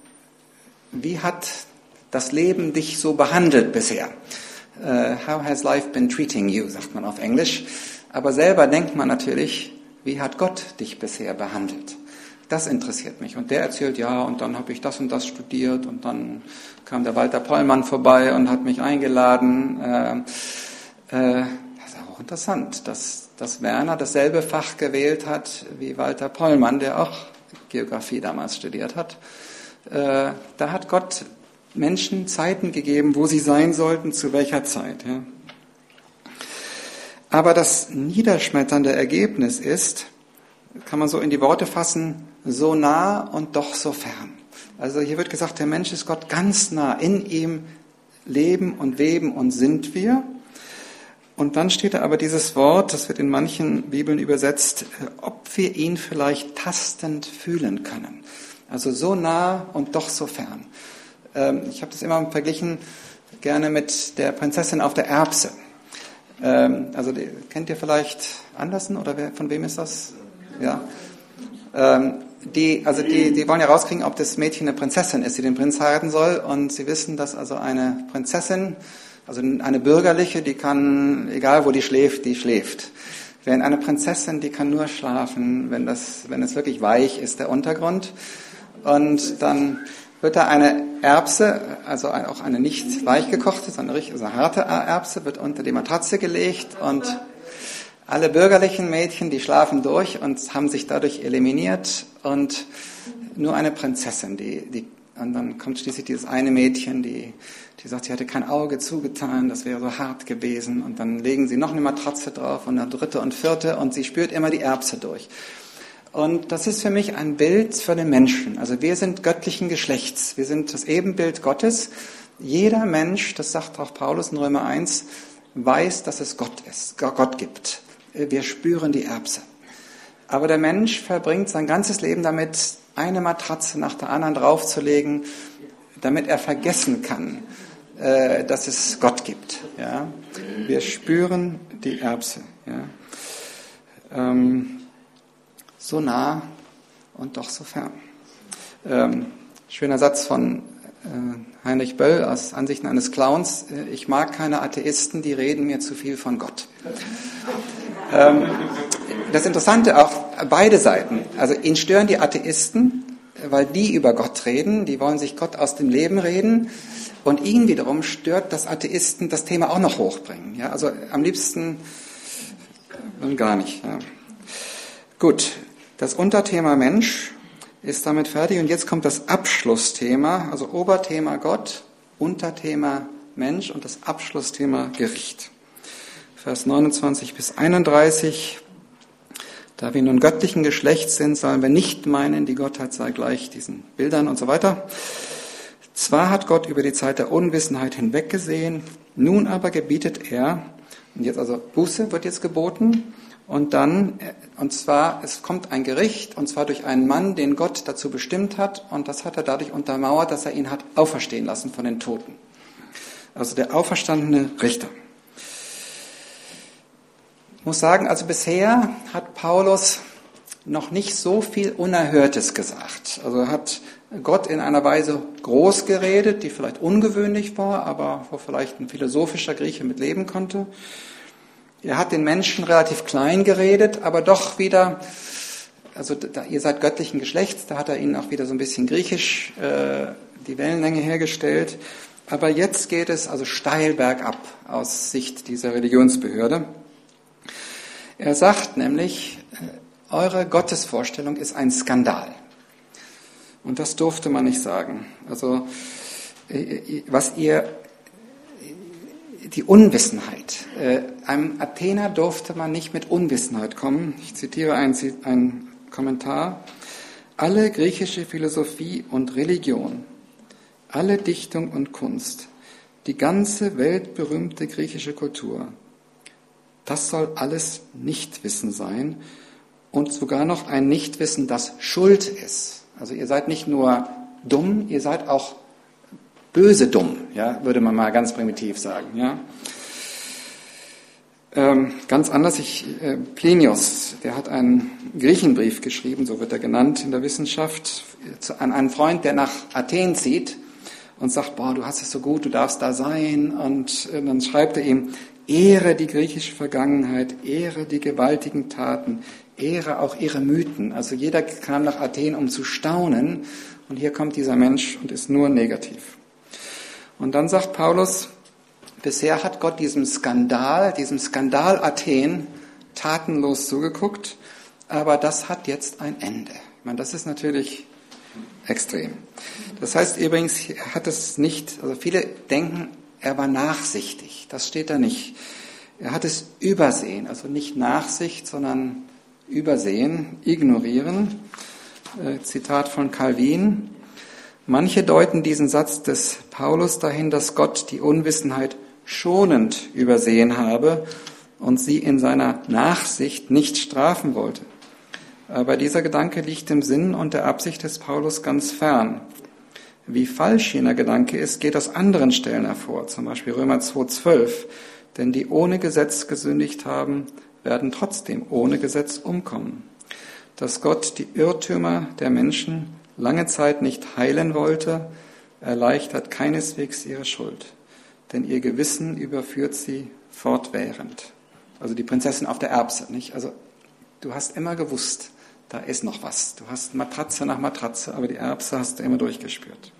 wie hat das Leben dich so behandelt bisher? Äh, how has life been treating you, sagt man auf Englisch. Aber selber denkt man natürlich, wie hat Gott dich bisher behandelt? Das interessiert mich. Und der erzählt, ja, und dann habe ich das und das studiert und dann kam der Walter Pollmann vorbei und hat mich eingeladen. Äh, äh, das ist auch interessant, dass, dass Werner dasselbe Fach gewählt hat wie Walter Pollmann, der auch Geografie damals studiert hat. Äh, da hat Gott Menschen Zeiten gegeben, wo sie sein sollten, zu welcher Zeit. Ja. Aber das niederschmetternde Ergebnis ist, kann man so in die Worte fassen, so nah und doch so fern. Also hier wird gesagt, der Mensch ist Gott ganz nah. In ihm leben und weben und sind wir. Und dann steht da aber dieses Wort, das wird in manchen Bibeln übersetzt, ob wir ihn vielleicht tastend fühlen können. Also so nah und doch so fern. Ich habe das immer verglichen gerne mit der Prinzessin auf der Erbse. Also die, kennt ihr vielleicht Andersen oder wer, von wem ist das? Ja. Die, also die, die wollen ja rauskriegen, ob das Mädchen eine Prinzessin ist, die den Prinz heiraten soll. Und sie wissen, dass also eine Prinzessin, also eine bürgerliche, die kann, egal wo die schläft, die schläft. Während eine Prinzessin, die kann nur schlafen, wenn das, wenn es wirklich weich ist, der Untergrund. Und dann wird da eine Erbse, also auch eine nicht weich gekochte, sondern also eine harte Erbse, wird unter die Matratze gelegt und alle bürgerlichen Mädchen, die schlafen durch und haben sich dadurch eliminiert und nur eine Prinzessin, die, die, und dann kommt schließlich dieses eine Mädchen, die, die sagt, sie hatte kein Auge zugetan, das wäre so hart gewesen, und dann legen sie noch eine Matratze drauf und eine dritte und vierte und sie spürt immer die Erbse durch. Und das ist für mich ein Bild für den Menschen. Also wir sind göttlichen Geschlechts, wir sind das Ebenbild Gottes. Jeder Mensch, das sagt auch Paulus in Römer eins, weiß, dass es Gott ist, Gott gibt. Wir spüren die Erbse. Aber der Mensch verbringt sein ganzes Leben damit, eine Matratze nach der anderen draufzulegen, damit er vergessen kann, dass es Gott gibt. Ja? Wir spüren die Erbse. Ja? Ähm, so nah und doch so fern. Ähm, schöner Satz von äh, Heinrich Böll aus Ansichten eines Clowns. Äh, ich mag keine Atheisten, die reden mir zu viel von Gott. Ähm, das Interessante auch, beide Seiten. Also ihn stören die Atheisten, weil die über Gott reden, die wollen sich Gott aus dem Leben reden. Und ihn wiederum stört, dass Atheisten das Thema auch noch hochbringen. Ja, also am liebsten äh, gar nicht. Ja. Gut. Das Unterthema Mensch ist damit fertig und jetzt kommt das Abschlussthema, also Oberthema Gott, Unterthema Mensch und das Abschlussthema Gericht. Vers neunundzwanzig bis einunddreißig. Da wir nun göttlichen Geschlechts sind, sollen wir nicht meinen, die Gottheit sei gleich diesen Bildern und so weiter. Zwar hat Gott über die Zeit der Unwissenheit hinweggesehen, nun aber gebietet er, und jetzt also Buße wird jetzt geboten, und dann, Und zwar, es kommt ein Gericht, und zwar durch einen Mann, den Gott dazu bestimmt hat. Und das hat er dadurch untermauert, dass er ihn hat auferstehen lassen von den Toten. Also der auferstandene Richter. Ich muss sagen, also bisher hat Paulus noch nicht so viel Unerhörtes gesagt. Also er hat Gott in einer Weise groß geredet, die vielleicht ungewöhnlich war, aber wo vielleicht ein philosophischer Grieche mit leben konnte. Er hat den Menschen relativ klein geredet, aber doch wieder, also da, ihr seid göttlichen Geschlechts, da hat er ihnen auch wieder so ein bisschen griechisch äh, die Wellenlänge hergestellt. Aber jetzt geht es also steil bergab aus Sicht dieser Religionsbehörde. Er sagt nämlich, eure Gottesvorstellung ist ein Skandal. Und das durfte man nicht sagen. Also was ihr, die Unwissenheit, einem Athener durfte man nicht mit Unwissenheit kommen. Ich zitiere einen, einen Kommentar. Alle griechische Philosophie und Religion, alle Dichtung und Kunst, die ganze weltberühmte griechische Kultur, das soll alles Nichtwissen sein und sogar noch ein Nichtwissen, das Schuld ist. Also ihr seid nicht nur dumm, ihr seid auch böse dumm, ja, würde man mal ganz primitiv sagen. Ja. Ähm, ganz anders, ich, äh, Plinius, der hat einen Griechenbrief geschrieben, so wird er genannt in der Wissenschaft, zu, an einen Freund, der nach Athen zieht und sagt, boah, du hast es so gut, du darfst da sein. Und äh, dann schreibt er ihm, ehre die griechische Vergangenheit, ehre die gewaltigen Taten, ehre auch ihre Mythen. Also jeder kam nach Athen, um zu staunen. Und hier kommt dieser Mensch und ist nur negativ. Und dann sagt Paulus, bisher hat Gott diesem Skandal, diesem Skandal Athen tatenlos zugeguckt, aber das hat jetzt ein Ende. Ich meine, das ist natürlich extrem. Das heißt übrigens, er hat es nicht, also viele denken, er war nachsichtig. Das steht da nicht. Er hat es übersehen, also nicht Nachsicht, sondern übersehen, ignorieren. Äh, Zitat von Calvin. Manche deuten diesen Satz des Paulus dahin, dass Gott die Unwissenheit schonend übersehen habe und sie in seiner Nachsicht nicht strafen wollte. Aber dieser Gedanke liegt dem Sinn und der Absicht des Paulus ganz fern. Wie falsch jener Gedanke ist, geht aus anderen Stellen hervor, zum Beispiel Römer zwei zwölf. Denn die ohne Gesetz gesündigt haben, werden trotzdem ohne Gesetz umkommen. Dass Gott die Irrtümer der Menschen lange Zeit nicht heilen wollte, erleichtert keineswegs ihre Schuld. Denn ihr Gewissen überführt sie fortwährend. Also die Prinzessin auf der Erbse, nicht? Also du hast immer gewusst, da ist noch was. Du hast Matratze nach Matratze, aber die Erbse hast du immer durchgespürt.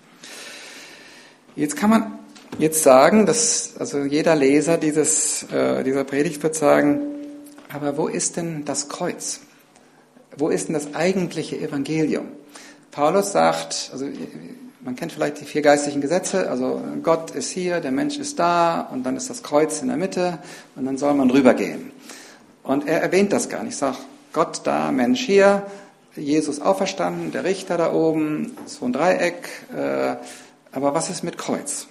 Jetzt kann man jetzt sagen, dass also jeder Leser dieses, äh, dieser Predigt wird sagen, aber wo ist denn das Kreuz? Wo ist denn das eigentliche Evangelium? Paulus sagt, also man kennt vielleicht die vier geistlichen Gesetze, also Gott ist hier, der Mensch ist da und dann ist das Kreuz in der Mitte und dann soll man rübergehen. Und er erwähnt das gar nicht, sagt Gott da, Mensch hier, Jesus auferstanden, der Richter da oben, so ein Dreieck, äh, aber was ist mit Kreuz?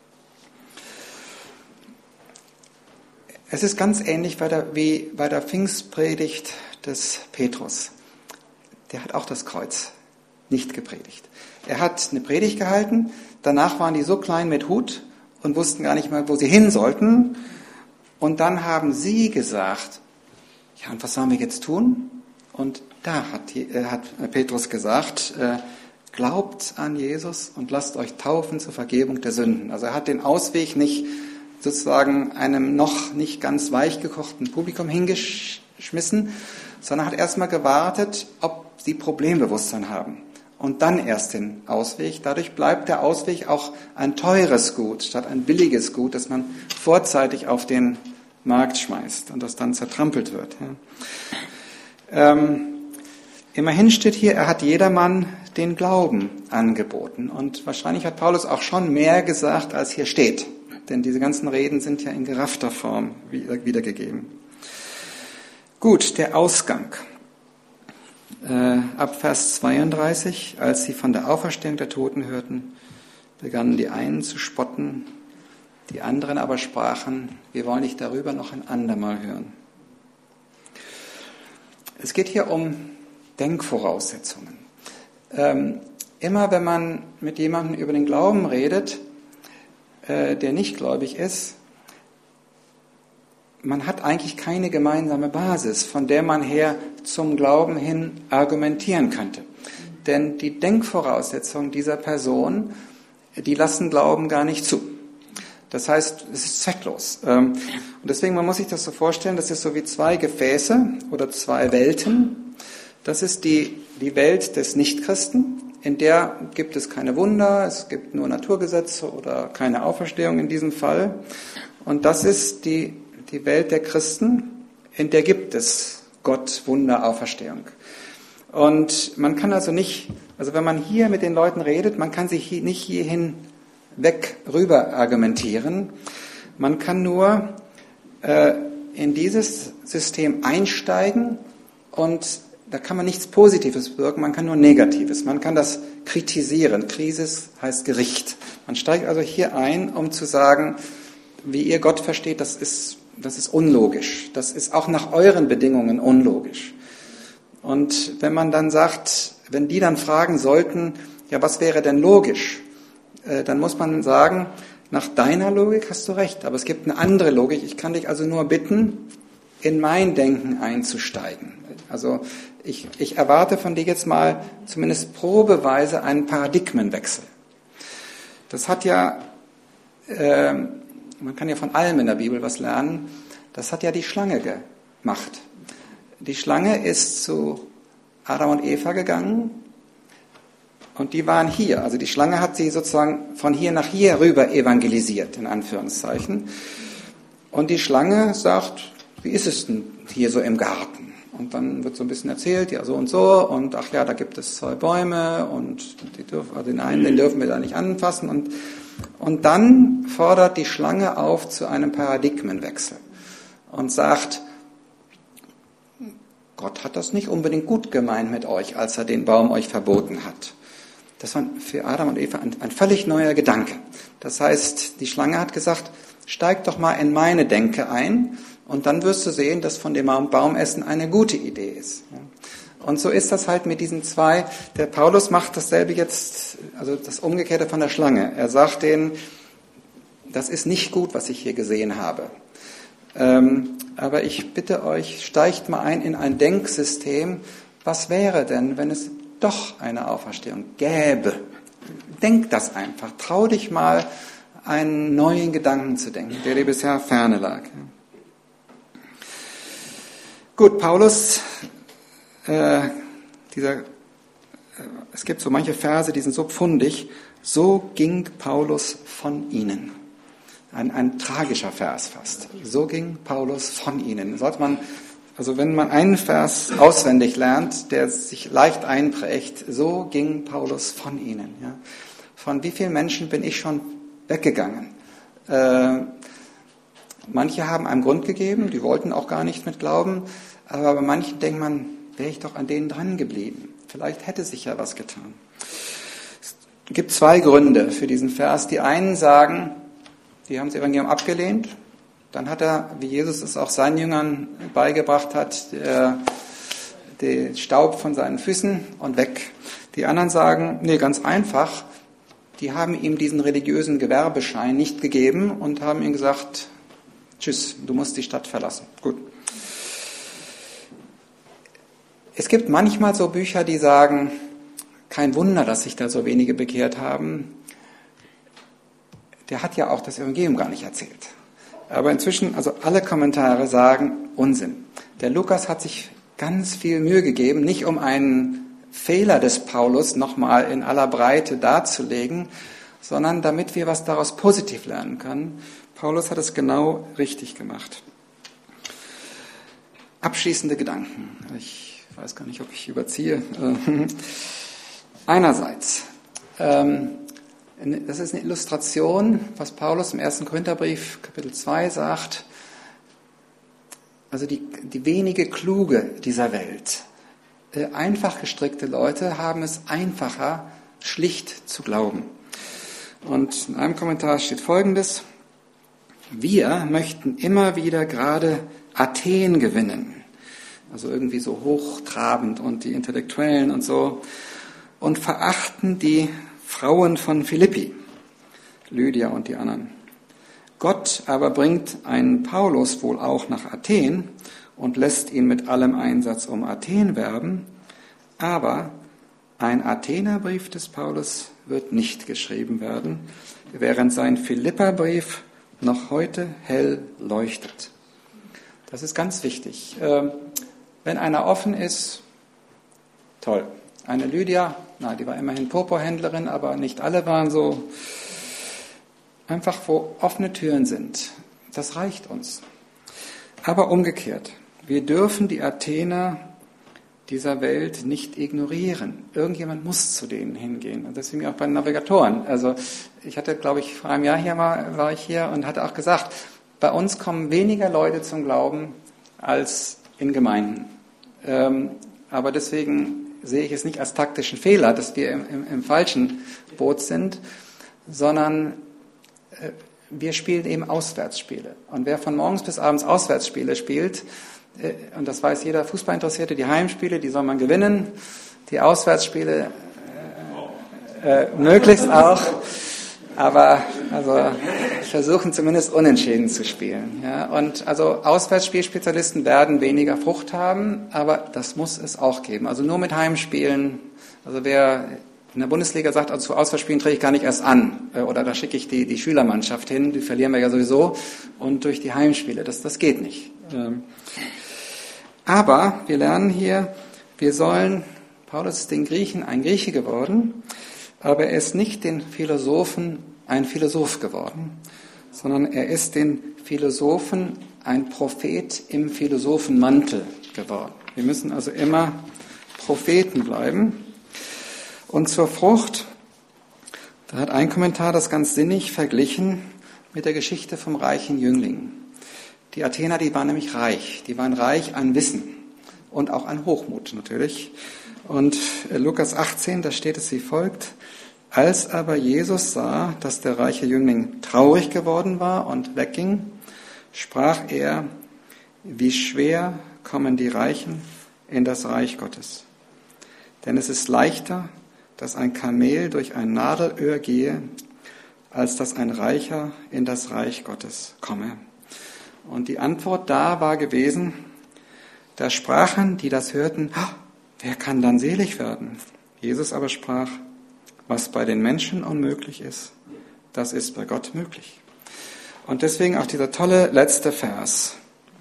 Es ist ganz ähnlich bei der, wie bei der Pfingstpredigt des Petrus. Der hat auch das Kreuz nicht gepredigt. Er hat eine Predigt gehalten, danach waren die so klein mit Hut und wussten gar nicht mal, wo sie hin sollten. Und dann haben sie gesagt, ja, und was sollen wir jetzt tun? Und da hat, äh, hat Petrus gesagt, äh, glaubt an Jesus und lasst euch taufen zur Vergebung der Sünden. Also er hat den Ausweg nicht sozusagen einem noch nicht ganz weich gekochten Publikum hingeschmissen, sondern hat erstmal gewartet, ob sie Problembewusstsein haben. Und dann erst den Ausweg. Dadurch bleibt der Ausweg auch ein teures Gut statt ein billiges Gut, das man vorzeitig auf den Markt schmeißt und das dann zertrampelt wird. Ja. Ähm, immerhin steht hier, er hat jedermann den Glauben angeboten. Und wahrscheinlich hat Paulus auch schon mehr gesagt, als hier steht. Denn diese ganzen Reden sind ja in geraffter Form wiedergegeben. Gut, der Ausgang. Äh, ab Vers zweiunddreißig, als sie von der Auferstehung der Toten hörten, begannen die einen zu spotten, die anderen aber sprachen, wir wollen dich darüber noch ein andermal hören. Es geht hier um Denkvoraussetzungen. Ähm, immer wenn man mit jemandem über den Glauben redet, äh, der nicht gläubig ist, man hat eigentlich keine gemeinsame Basis, von der man her zum Glauben hin argumentieren könnte. Denn die Denkvoraussetzungen dieser Person, die lassen Glauben gar nicht zu. Das heißt, es ist zwecklos. Und deswegen, man muss sich das so vorstellen, das ist so wie zwei Gefäße oder zwei Welten. Das ist die, die Welt des Nichtchristen, in der gibt es keine Wunder, es gibt nur Naturgesetze oder keine Auferstehung in diesem Fall. Und das ist die, die Welt der Christen, in der gibt es Gott, Wunder, Auferstehung. Und man kann also nicht, also wenn man hier mit den Leuten redet, man kann sich hier nicht hierhin weg rüber argumentieren. Man kann nur äh, in dieses System einsteigen und da kann man nichts Positives wirken, man kann nur Negatives. Man kann das kritisieren. Krisis heißt Gericht. Man steigt also hier ein, um zu sagen, wie ihr Gott versteht, das ist, das ist unlogisch. Das ist auch nach euren Bedingungen unlogisch. Und wenn man dann sagt, wenn die dann fragen sollten, ja, was wäre denn logisch? Äh, dann muss man sagen, nach deiner Logik hast du recht, aber es gibt eine andere Logik. Ich kann dich also nur bitten, in mein Denken einzusteigen. Also ich, ich erwarte von dir jetzt mal zumindest probeweise einen Paradigmenwechsel. Das hat ja, äh, man kann ja von allem in der Bibel was lernen, das hat ja die Schlange gemacht. Die Schlange ist zu Adam und Eva gegangen und die waren hier. Also die Schlange hat sie sozusagen von hier nach hier rüber evangelisiert, in Anführungszeichen. Und die Schlange sagt, wie ist es denn hier so im Garten? Und dann wird so ein bisschen erzählt, ja so und so und ach ja, da gibt es zwei Bäume und die dürfen, also den einen, den dürfen wir da nicht anfassen. Und, und dann fordert die Schlange auf zu einem Paradigmenwechsel und sagt, Gott hat das nicht unbedingt gut gemeint mit euch, als er den Baum euch verboten hat. Das war für Adam und Eva ein, ein völlig neuer Gedanke. Das heißt, die Schlange hat gesagt, steig doch mal in meine Denke ein und dann wirst du sehen, dass von dem Baumessen eine gute Idee ist. Und so ist das halt mit diesen zwei. Der Paulus macht dasselbe jetzt, also das Umgekehrte von der Schlange. Er sagt denen, das ist nicht gut, was ich hier gesehen habe. Ähm, aber ich bitte euch, steigt mal ein in ein Denksystem. Was wäre denn, wenn es doch eine Auferstehung gäbe? Denk das einfach. Trau dich mal, einen neuen Gedanken zu denken, der dir bisher ferne lag. Gut, Paulus, äh, dieser, äh, es gibt so manche Verse, die sind so pfundig. So ging Paulus von ihnen. Ein, ein tragischer Vers fast. So ging Paulus von ihnen. Sollte man, also wenn man einen Vers auswendig lernt, der sich leicht einprägt, so ging Paulus von ihnen. Ja. Von wie vielen Menschen bin ich schon weggegangen? Äh, manche haben einem Grund gegeben, die wollten auch gar nicht mit glauben, aber bei manchen denkt man, wäre ich doch an denen dran geblieben. Vielleicht hätte sich ja was getan. Es gibt zwei Gründe für diesen Vers. Die einen sagen, die haben das Evangelium abgelehnt. Dann hat er, wie Jesus es auch seinen Jüngern beigebracht hat, der, den Staub von seinen Füßen und weg. Die anderen sagen, nee, ganz einfach, die haben ihm diesen religiösen Gewerbeschein nicht gegeben und haben ihm gesagt, tschüss, du musst die Stadt verlassen. Gut. Es gibt manchmal so Bücher, die sagen, kein Wunder, dass sich da so wenige bekehrt haben. Der hat ja auch das Evangelium gar nicht erzählt. Aber inzwischen, also alle Kommentare sagen Unsinn. Der Lukas hat sich ganz viel Mühe gegeben, nicht um einen Fehler des Paulus nochmal in aller Breite darzulegen, sondern damit wir was daraus positiv lernen können. Paulus hat es genau richtig gemacht. Abschließende Gedanken. Ich weiß gar nicht, ob ich überziehe. Einerseits, ähm, das ist eine Illustration, was Paulus im ersten Korintherbrief, Kapitel zwei sagt. Also die, die wenige Kluge dieser Welt. Äh, einfach gestrickte Leute haben es einfacher, schlicht zu glauben. Und in einem Kommentar steht Folgendes. Wir möchten immer wieder gerade Athen gewinnen. also irgendwie so hochtrabend und die Intellektuellen und so, und verachten die Frauen von Philippi, Lydia und die anderen. Gott aber bringt einen Paulus wohl auch nach Athen und lässt ihn mit allem Einsatz um Athen werben, aber ein Athenerbrief des Paulus wird nicht geschrieben werden, während sein Philipperbrief noch heute hell leuchtet. Das ist ganz wichtig. Wenn einer offen ist, toll. Eine Lydia, na, die war immerhin Purpurhändlerin, aber nicht alle waren so. Einfach, wo offene Türen sind. Das reicht uns. Aber umgekehrt, wir dürfen die Athener dieser Welt nicht ignorieren. Irgendjemand muss zu denen hingehen. Und deswegen auch bei den Navigatoren. Also ich hatte, glaube ich, vor einem Jahr hier mal, war ich hier und hatte auch gesagt, bei uns kommen weniger Leute zum Glauben als in Gemeinden. Ähm, aber deswegen sehe ich es nicht als taktischen Fehler, dass wir im, im, im falschen Boot sind, sondern äh, wir spielen eben Auswärtsspiele. Und wer von morgens bis abends Auswärtsspiele spielt, äh, und das weiß jeder Fußballinteressierte, die Heimspiele, die soll man gewinnen, die Auswärtsspiele äh, äh, möglichst auch, aber also versuchen zumindest unentschieden zu spielen. Ja? Und also Auswärtsspielspezialisten werden weniger Frucht haben, aber das muss es auch geben. Also nur mit Heimspielen, also wer in der Bundesliga sagt, also zu Auswärtsspielen trete ich gar nicht erst an, oder da schicke ich die, die Schülermannschaft hin, die verlieren wir ja sowieso, und durch die Heimspiele, das, das geht nicht. Aber wir lernen hier, wir sollen, Paulus ist den Griechen ein Grieche geworden, aber er ist nicht den Philosophen ein Philosoph geworden, sondern er ist den Philosophen ein Prophet im Philosophenmantel geworden. Wir müssen also immer Propheten bleiben. Und zur Frucht, da hat ein Kommentar das ganz sinnig verglichen mit der Geschichte vom reichen Jüngling. Die Athener, die waren nämlich reich. Die waren reich an Wissen und auch an Hochmut natürlich. Und Lukas achtzehn, da steht es wie folgt: Als aber Jesus sah, dass der reiche Jüngling traurig geworden war und wegging, sprach er: Wie schwer kommen die Reichen in das Reich Gottes. Denn es ist leichter, dass ein Kamel durch ein Nadelöhr gehe, als dass ein Reicher in das Reich Gottes komme. Und die Antwort da war gewesen, da sprachen, die das hörten: Wer kann dann selig werden? Jesus aber sprach: Was bei den Menschen unmöglich ist, das ist bei Gott möglich. Und deswegen auch dieser tolle letzte Vers.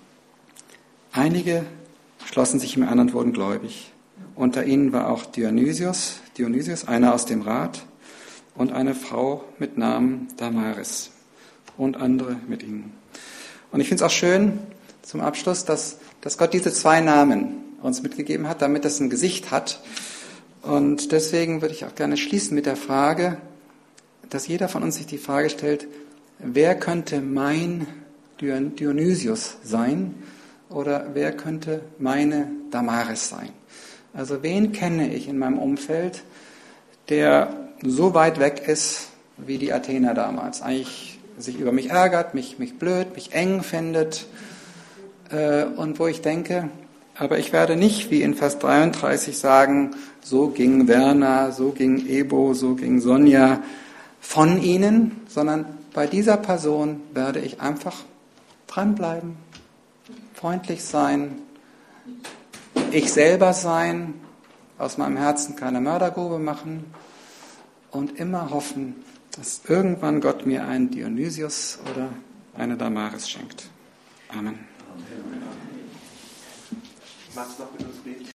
Einige schlossen sich ihm an und wurden gläubig. Unter ihnen war auch Dionysius, Dionysius, einer aus dem Rat, und eine Frau mit Namen Damaris und andere mit ihnen. Und ich finde es auch schön zum Abschluss, dass, dass Gott diese zwei Namen uns mitgegeben hat, damit es ein Gesicht hat. Und deswegen würde ich auch gerne schließen mit der Frage, dass jeder von uns sich die Frage stellt: Wer könnte mein Dionysius sein oder wer könnte meine Damaris sein? Also wen kenne ich in meinem Umfeld, der so weit weg ist wie die Athener damals, eigentlich sich über mich ärgert, mich, mich blöd, mich eng findet, äh, und wo ich denke, aber ich werde nicht wie in Vers dreiunddreißig sagen, so ging Werner, so ging Ebo, so ging Sonja von ihnen, sondern bei dieser Person werde ich einfach dranbleiben, freundlich sein, ich selber sein, aus meinem Herzen keine Mördergrube machen und immer hoffen, dass irgendwann Gott mir einen Dionysius oder eine Damaris schenkt. Amen. Magst du noch mit uns beten?